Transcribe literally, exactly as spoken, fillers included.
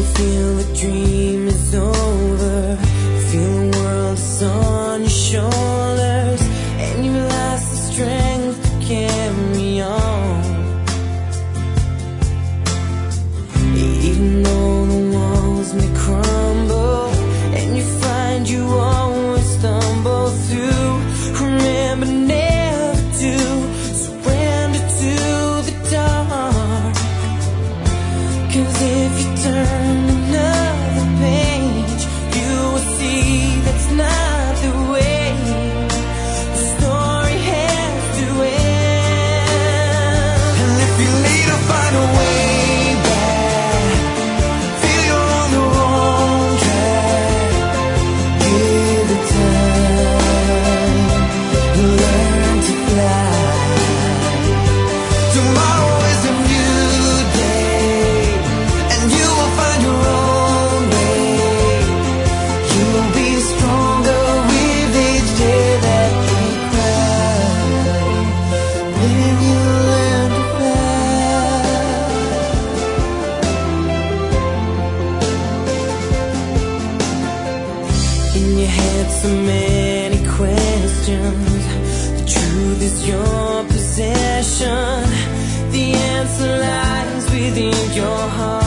you feel the dream is over, feel the world is on your shoulders, and you've lost the strength to carry on. Even though the walls may crumble, and you find you always stumble through, remember never to surrender to the dark. 'Cause if you turn another page, you will see that's not the way the story has to end. And if you need to find a way back, feel you're on the wrong track, give it time, learn to fly. Tomorrow is a new day, and you will find your own way. You'll be stronger with each day that you cry, when you learn to fly. In your head so many questions, the truth is your possession, the answer lies within your heart.